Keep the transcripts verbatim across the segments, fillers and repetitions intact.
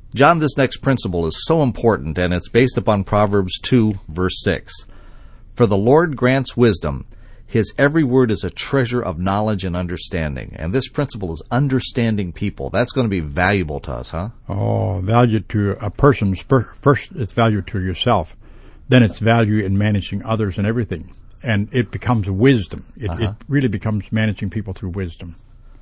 John, this next principle is so important, and it's based upon Proverbs two, verse six. For the Lord grants wisdom. His every word is a treasure of knowledge and understanding. And this principle is understanding people. That's going to be valuable to us, huh? Oh, value to a person. First, it's value to yourself. Then it's value in managing others and everything. And it becomes wisdom. It, uh-huh. it really becomes managing people through wisdom.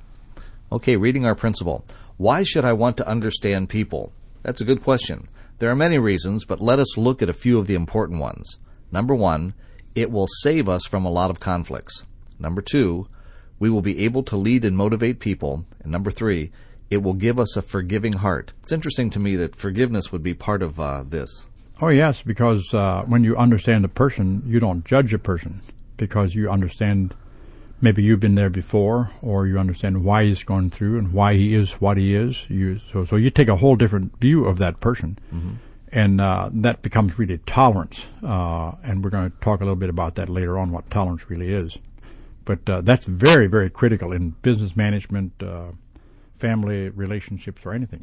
Okay, reading our principle. Why should I want to understand people? That's a good question. There are many reasons, but let us look at a few of the important ones. Number one, it will save us from a lot of conflicts. Number two, we will be able to lead and motivate people. And number three, it will give us a forgiving heart. It's interesting to me that forgiveness would be part of uh, this. Oh, yes, because uh, when you understand a person, you don't judge a person because you understand maybe you've been there before, or you understand why he's going through and why he is what he is. You, so, so you take a whole different view of that person. Mm-hmm. And uh, that becomes really tolerance. Uh, and we're going to talk a little bit about that later on, what tolerance really is. But uh, that's very, very critical in business management, uh, family relationships, or anything.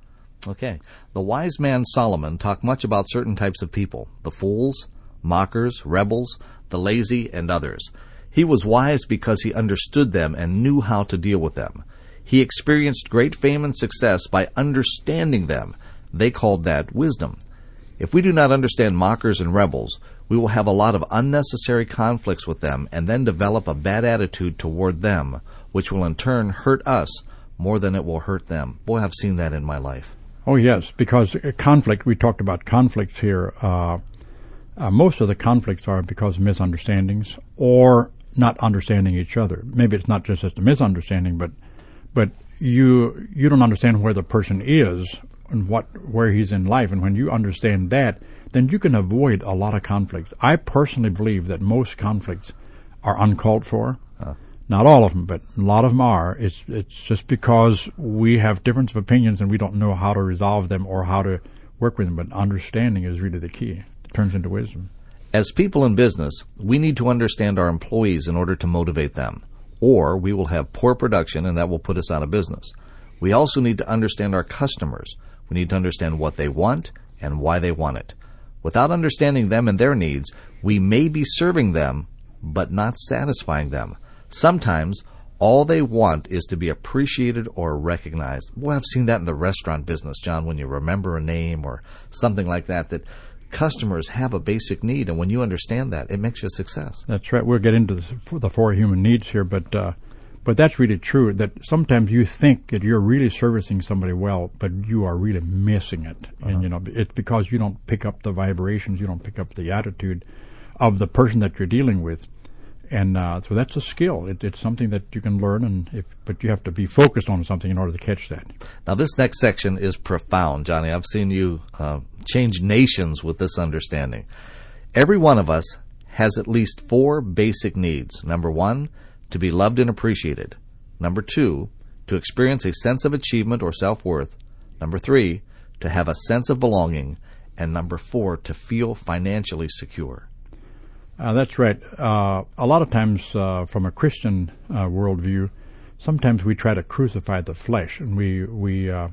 Okay. The wise man Solomon talked much about certain types of people, the fools, mockers, rebels, the lazy, and others. He was wise because he understood them and knew how to deal with them. He experienced great fame and success by understanding them. They called that wisdom. If we do not understand mockers and rebels, we will have a lot of unnecessary conflicts with them and then develop a bad attitude toward them, which will in turn hurt us more than it will hurt them. Boy, I've seen that in my life. Oh, yes, because conflict, we talked about conflicts here. Uh, uh, most of the conflicts are because of misunderstandings or not understanding each other. Maybe it's not just a misunderstanding, but but you you don't understand where the person is and what where he's in life. And when you understand that, then you can avoid a lot of conflicts. I personally believe that most conflicts are uncalled for. Huh. Not all of them, but a lot of them are. It's it's just because we have difference of opinions and we don't know how to resolve them or how to work with them. But understanding is really the key. It turns into wisdom. As people in business, we need to understand our employees in order to motivate them, or we will have poor production and that will put us out of business. We also need to understand our customers. We need to understand what they want and why they want it. Without understanding them and their needs, we may be serving them, but not satisfying them. Sometimes, all they want is to be appreciated or recognized. Boy, I've seen that in the restaurant business, John, when you remember a name or something like that, that customers have a basic need, and when you understand that, it makes you a success. That's right. We'll get into the, the four human needs here, but uh, but that's really true, that sometimes you think that you're really servicing somebody well, but you are really missing it. Uh-huh. And, you know, it's because you don't pick up the vibrations, you don't pick up the attitude of the person that you're dealing with. And uh, so that's a skill. It, it's something that you can learn, and if, but you have to be focused on something in order to catch that. Now, this next section is profound, Johnny. I've seen you uh, change nations with this understanding. Every one of us has at least four basic needs. Number one, to be loved and appreciated. Number two, to experience a sense of achievement or self-worth. Number three, to have a sense of belonging. And number four, to feel financially secure. Uh, that's right. Uh, a lot of times, uh, from a Christian uh, worldview, sometimes we try to crucify the flesh, and we we uh,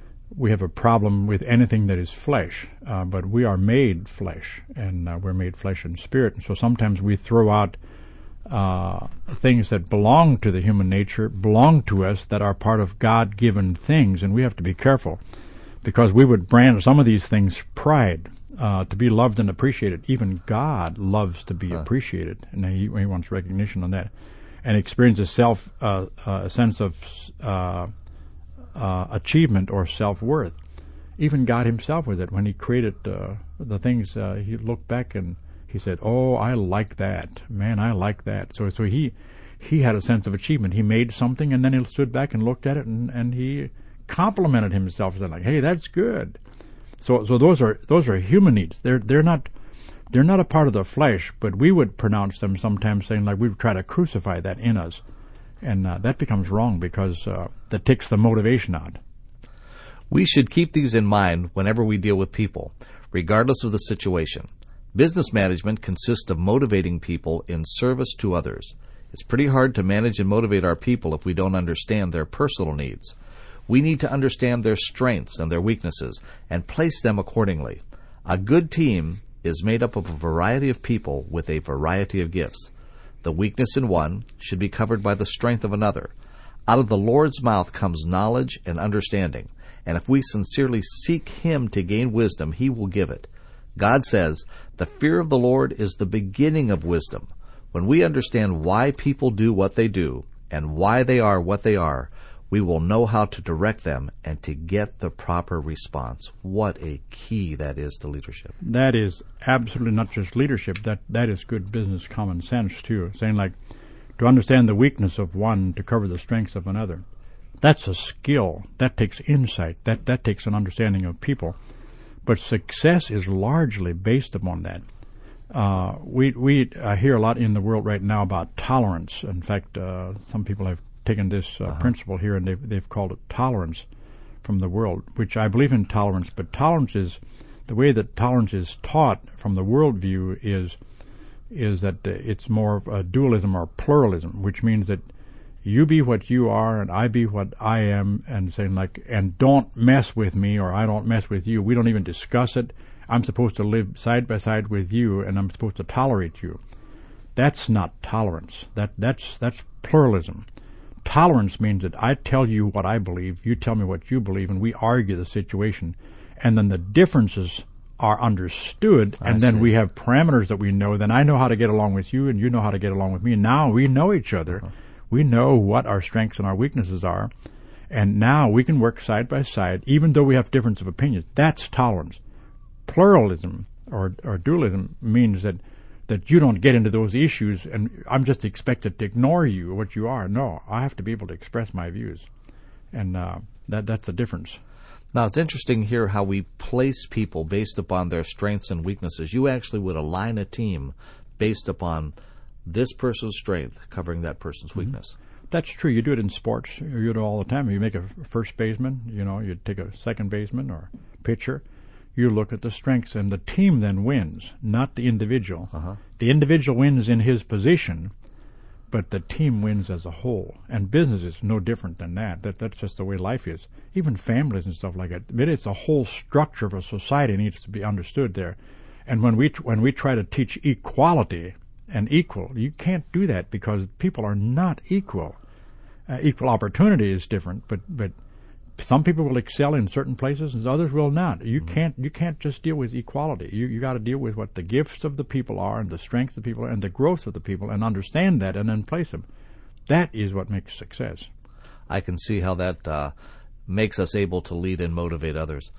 we have a problem with anything that is flesh. Uh, but we are made flesh, and uh, we're made flesh and spirit. And so sometimes we throw out uh, things that belong to the human nature, belong to us, that are part of God-given things, and we have to be careful, because we would brand some of these things pride. Uh, to be loved and appreciated. Even God loves to be huh. appreciated, and he, he wants recognition on that, and experiences self uh, uh, a sense of uh, uh, achievement or self-worth. Even God himself was it. When he created uh, the things, uh, he looked back and he said, "Oh, I like that. Man, I like that." So, so he he had a sense of achievement. He made something, and then he stood back and looked at it, and, and he complimented himself and said, "Like, hey, that's good." So, so those are those are human needs. They're they're not they're not a part of the flesh, but we would pronounce them sometimes, saying like we would try to crucify that in us, and uh, that becomes wrong because uh, that takes the motivation out. We should keep these in mind whenever we deal with people, regardless of the situation. Business management consists of motivating people in service to others. It's pretty hard to manage and motivate our people if we don't understand their personal needs. We need to understand their strengths and their weaknesses and place them accordingly. A good team is made up of a variety of people with a variety of gifts. The weakness in one should be covered by the strength of another. Out of the Lord's mouth comes knowledge and understanding, and if we sincerely seek Him to gain wisdom, He will give it. God says, "The fear of the Lord is the beginning of wisdom." When we understand why people do what they do and why they are what they are, we will know how to direct them and to get the proper response. What a key that is to leadership. That is absolutely not just leadership. That that is good business common sense, too. Saying like, to understand the weakness of one to cover the strengths of another. That's a skill. That takes insight. That, that takes an understanding of people. But success is largely based upon that. Uh, we we uh, hear a lot in the world right now about tolerance. In fact, uh, some people have taken this uh, uh-huh. principle here and they've, they've called it tolerance from the world, which I believe in tolerance, but tolerance is, the way that tolerance is taught from the worldview is is that uh, it's more of a dualism or pluralism, which means that you be what you are and I be what I am, and saying like, and don't mess with me or I don't mess with you. We don't even discuss it. I'm supposed to live side by side with you and I'm supposed to tolerate you. That's not tolerance. That that's that's pluralism. Tolerance means that I tell you what I believe, you tell me what you believe, and we argue the situation. And then the differences are understood, and I then see. We have parameters that we know. Then I know how to get along with you, and you know how to get along with me. Now we know each other. Uh-huh. We know what our strengths and our weaknesses are. And now we can work side by side, even though we have difference of opinions. That's tolerance. Pluralism or, or dualism means that that you don't get into those issues and I'm just expected to ignore you, what you are. No, I have to be able to express my views. And uh, that that's the difference. Now, it's interesting here how we place people based upon their strengths and weaknesses. You actually would align a team based upon this person's strength covering that person's mm-hmm. weakness. That's true. You do it in sports. You do it all the time. You make a first baseman, you know, you take a second baseman or pitcher. You look at the strengths, and the team then wins, not the individual. Uh-huh. The individual wins in his position, but the team wins as a whole. And business is no different than that. That that's just the way life is. Even families and stuff like that. But it's a whole structure of a society needs to be understood there. And when we when we try to teach equality and equal, you can't do that because people are not equal. Uh, equal opportunity is different, but but. Some people will excel in certain places, and others will not. You mm-hmm. can't you can't just deal with equality. You you got to deal with what the gifts of the people are, and the strengths of the people, and the growth of the people, and understand that, and then place them. That is what makes success. I can see how that uh, makes us able to lead and motivate others.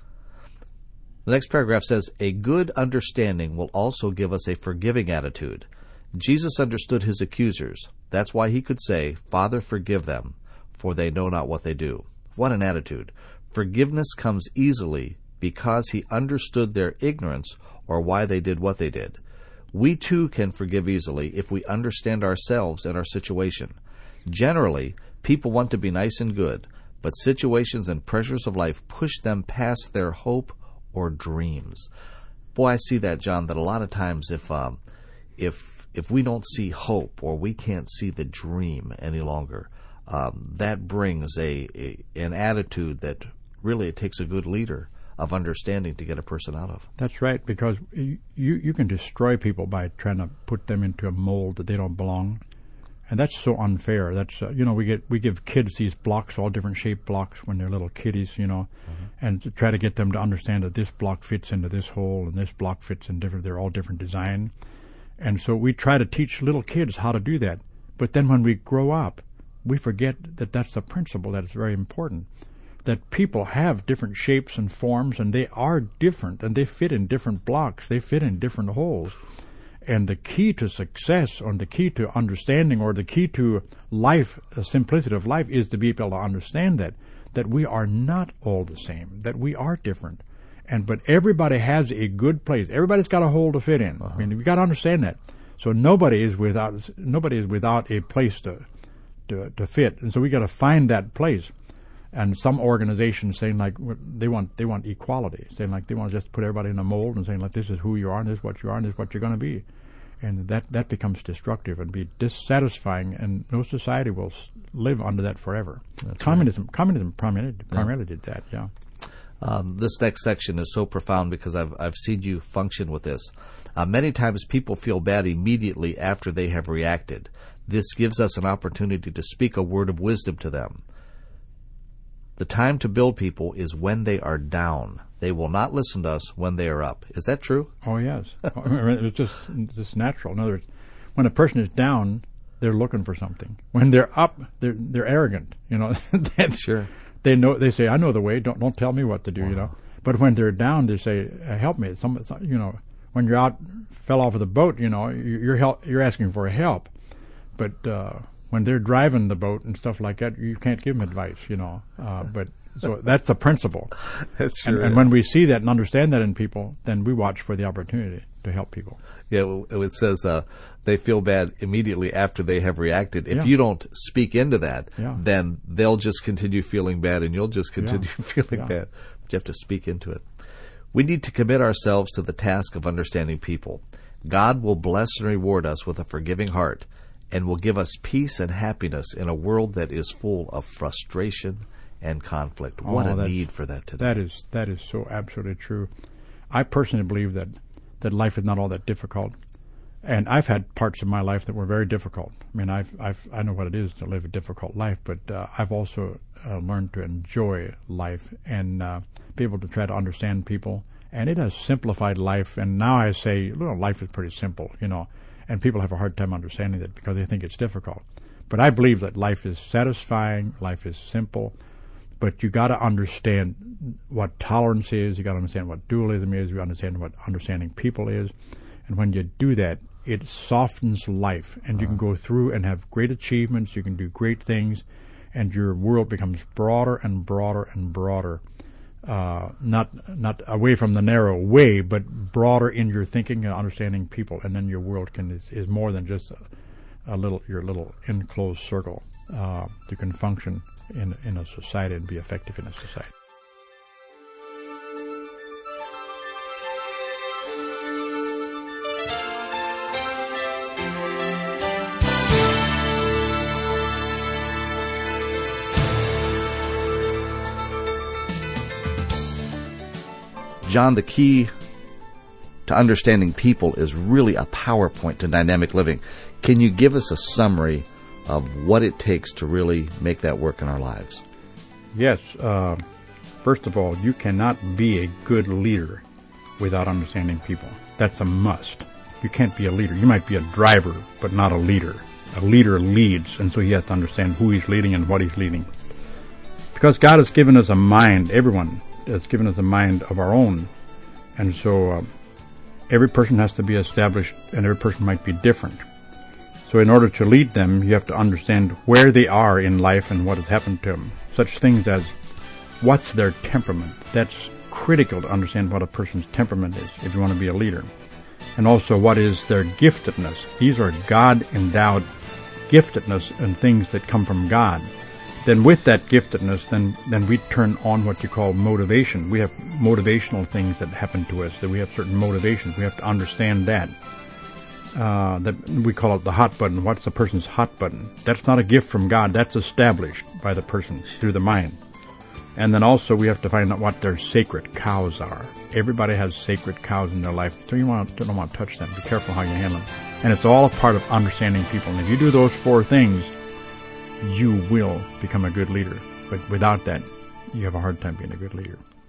The next paragraph says, "A good understanding will also give us a forgiving attitude. Jesus understood his accusers. That's why he could say, 'Father, forgive them, for they know not what they do.'" What an attitude. Forgiveness comes easily because he understood their ignorance or why they did what they did. We too can forgive easily if we understand ourselves and our situation. Generally, people want to be nice and good, but situations and pressures of life push them past their hope or dreams. Boy, I see that, John, that a lot of times if um, if if we don't see hope or we can't see the dream any longer, Um, that brings a, a an attitude that really it takes a good leader of understanding to get a person out of. That's right, because you you can destroy people by trying to put them into a mold that they don't belong, and that's so unfair. That's uh, you know we get we give kids these blocks, all different shaped blocks when they're little kiddies, you know, mm-hmm. and to try to get them to understand that this block fits into this hole and this block fits in different. They're all different design, and so we try to teach little kids how to do that. But then when we grow up, we forget that that's a principle that is very important, that people have different shapes and forms, and they are different, and they fit in different blocks. They fit in different holes. And the key to success, or the key to understanding, or the key to life, the simplicity of life, is to be able to understand that, that we are not all the same, that we are different. And but everybody has a good place. Everybody's got a hole to fit in. Uh-huh. I mean, we got to understand that. So nobody is without nobody is without a place to to, to fit, and so we got to find that place. And some organizations saying like they want they want equality, saying like they want to just put everybody in a mold and saying like this is who you are and this is what you are and this is what you're going to be. and that, that becomes destructive and be dissatisfying, and no society will s- live under that forever. That's communism, right. communism primarily, primarily Yeah. did that. Yeah. Um, this next section is so profound because I've I've seen you function with this. Uh, many times people feel bad immediately after they have reacted. This gives us an opportunity to speak a word of wisdom to them. The time to build people is when they are down. They will not listen to us when they are up. Is that true? Oh yes, it's just it's just natural. In other words, when a person is down, they're looking for something. When they're up, they're they're arrogant. You know, that, Sure. They know. They say, "I know the way. Don't don't tell me what to do." Wow. You know. But when they're down, they say, uh, "Help me." Some, some, you know, when you're out, fell off of the boat, you know, you're help, you're asking for help. But uh, when they're driving the boat and stuff like that, you can't give them advice. You know. Uh, but so that's the principle. That's And, true. and when we see that and understand that in people, then we watch for the opportunity to help people. Yeah, well, it says uh, they feel bad immediately after they have reacted. If Yeah. you don't speak into that, Yeah. then they'll just continue feeling bad, and you'll just continue Yeah. feeling Yeah. bad. But you have to speak into it. We need to commit ourselves to the task of understanding people. God will bless and reward us with a forgiving heart, and will give us peace and happiness in a world that is full of frustration and conflict. What Oh, a that's- need for that today. That is that is so absolutely true. I personally believe that that life is not all that difficult, and I've had parts of my life that were very difficult. I mean, I've I've I know what it is to live a difficult life, but uh, I've also uh, learned to enjoy life and uh, be able to try to understand people. And it has simplified life. And now I say, you know, life is pretty simple, you know, and people have a hard time understanding it because they think it's difficult. But I believe that life is satisfying, life is simple. But you got to understand what tolerance is. You got to understand what dualism is. You understand what understanding people is, and when you do that, it softens life, and you can go through and have great achievements. You can do great things, and your world becomes broader and broader and broader. Uh, not not away from the narrow way, but broader in your thinking and understanding people, and then your world can is, is more than just a, a little your little enclosed circle. Uh, you can function in in a society and be effective in a society. John, the key to understanding people is really a PowerPoint to dynamic living. Can you give us a summary of what it takes to really make that work in our lives? Yes. Uh, first of all, you cannot be a good leader without understanding people. That's a must. You can't be a leader. You might be a driver, but not a leader. A leader leads, and so he has to understand who he's leading and what he's leading. Because God has given us a mind, everyone has given us a mind of our own, and so uh, every person has to be established, and every person might be different. So in order to lead them, you have to understand where they are in life and what has happened to them. Such things as what's their temperament. That's critical to understand what a person's temperament is if you want to be a leader. And also what is their giftedness. These are God-endowed giftedness and things that come from God. Then with that giftedness, then, then we turn on what you call motivation. We have motivational things that happen to us, that we have certain motivations. We have to understand that. Uh, that we call it the hot button. What's the person's hot button? That's not a gift from God. That's established by the person through the mind. And then also we have to find out what their sacred cows are. Everybody has sacred cows in their life, so you want to, don't want to touch them. Be careful how you handle them. And it's all a part of understanding people. And if you do those four things, you will become a good leader. But without that, you have a hard time being a good leader.